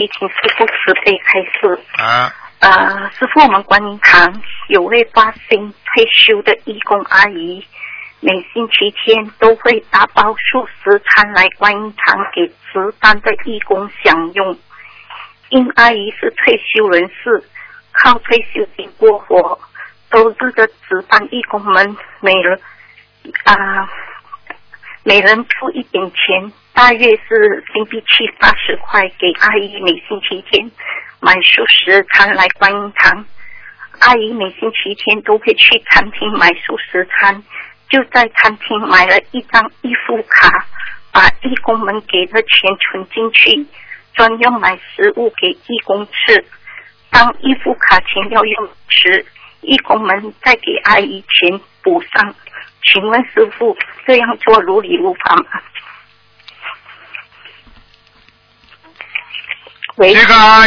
题，请师父慈悲开示。 啊。 师父，我们观音堂有位发心退休的义工阿姨，每星期天都会打包素食餐来观音堂给值班的义工享用。因阿姨是退休人士，靠退休金过活，周日的值班义工们每人出一点钱，大约是新币70-80块，给阿姨每星期天买素食餐来观音堂。阿姨每星期天都会去餐厅买素食餐，就在餐厅买了一张义付卡，把义工们给的钱存进去，专用买食物给义工吃。当义付卡钱要用时，义工们再给阿姨钱补上。请问师父，这样做如理如法吗？喂， 这个阿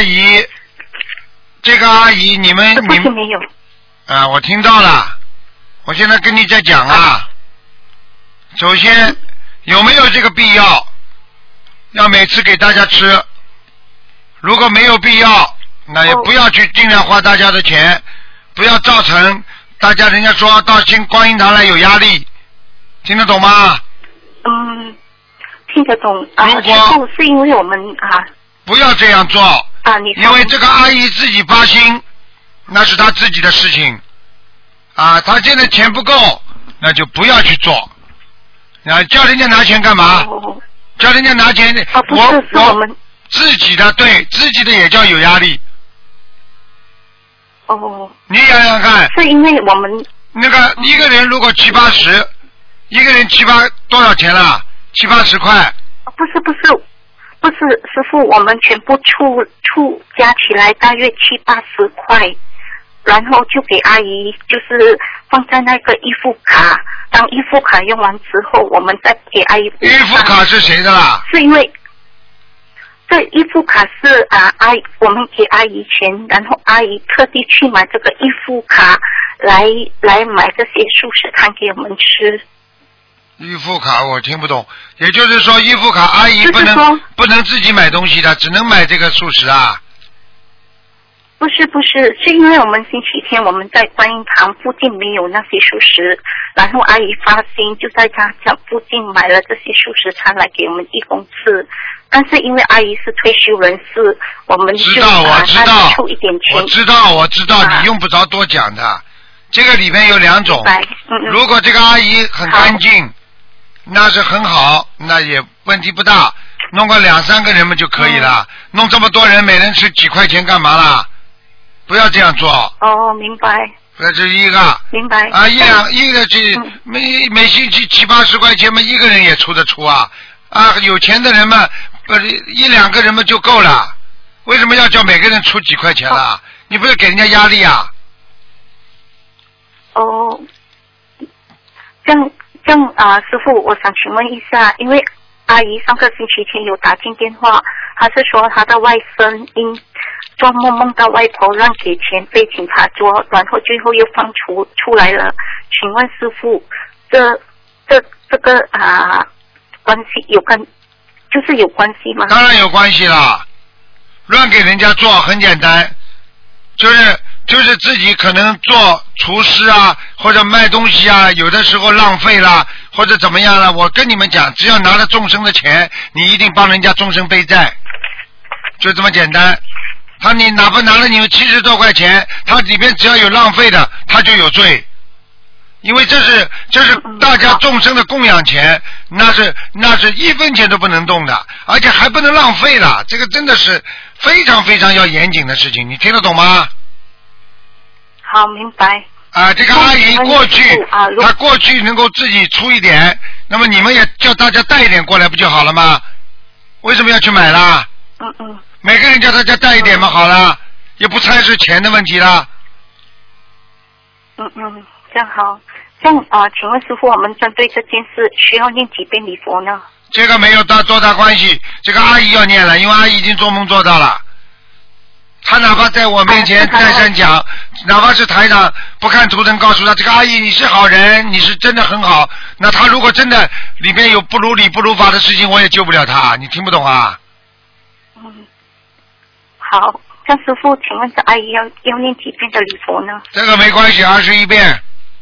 姨，你们没有啊，我听到了，我现在跟你在讲啊。首先，有没有这个必要每次给大家吃？如果没有必要，那也不要去尽量花大家的钱，不要造成大家人家说到新观音堂来有压力，听得懂吗？ 听得懂。 如果是因为我们不要这样做因为这个阿姨自己发心，那是她自己的事情她现在钱不够，那就不要去做。叫人家拿钱干嘛？叫人家拿钱，我们自己的，对自己的也叫有压力。你想想看， 是因为我们那个一个人如果70-80，一个人多少钱了？70-80块。 不是师父，我们全部出加起来大约70-80块，然后就给阿姨，就是放在那个义付卡，当义付卡用完之后，我们再给阿姨。 义付卡是谁的啦？ 是因为这义付卡是我们给阿姨钱，然后阿姨特地去买这个义付卡来买这些素食餐给我们吃。 义付卡我听不懂，也就是说义付卡阿姨不能自己买东西的，只能买这个素食啊？ 不是，是因为我们星期天我们在观音堂附近没有那些素食，然后阿姨发心就在她家附近买了这些素食餐来给我们义工吃。但是因为阿姨是退休人士，我们就出一点钱。 我知道，你用不着多讲的。这个里面有2种，如果这个阿姨很干净，那是很好，那也问题不大，弄个2-3个人们就可以了。弄这么多人，每人吃几块钱干嘛啦？不要这样做。 明白。 这是一个。 明白。 一个每星期70-80块钱嘛，一个人也出得出有钱的人嘛，1-2个人嘛就够了。为什么要叫每个人出几块钱啦？你不是给人家压力啊？ 这样师父，我想请问一下，因为阿姨上个星期天有打进电话，她是说她的外甥因做梦梦到外婆乱给钱被警察捉，然后最后又放出来了。请问师父，这个关系有关系吗？ 当然有关系啦，乱给人家做很简单，就是自己可能做厨师或者卖东西有的时候浪费啦，或者怎么样了。我跟你们讲，只要拿了众生的钱，你一定帮人家众生背债，就这么简单。你哪怕拿了你们70多块钱，他里边只要有浪费的，他就有罪。因为这是大家众生的供养钱，那是1分钱都不能动的，而且还不能浪费了。这个真的是非常非常要严谨的事情，你听得懂吗？ 好，明白。 这个阿姨她过去能够自己出一点，那么你们也叫大家带一点过来不就好了吗？为什么要去买啦？每个人叫大家带一点嘛，好了，也不猜是钱的问题啦。 这样好。这样请问师父，我们针对这件事需要念几遍礼佛呢？ 这个没有多大关系，这个阿姨要念了，因为阿姨已经做梦做到了。他哪怕在我面前再三讲，哪怕是台长不看图腾告诉他，这个阿姨你是好人，你是真的很好，那他如果真的里面有不如理不如法的事情，我也救不了他，你听不懂啊？ 好，张师傅，请问这阿姨要念几遍的礼佛呢？ 这个没关系，21遍。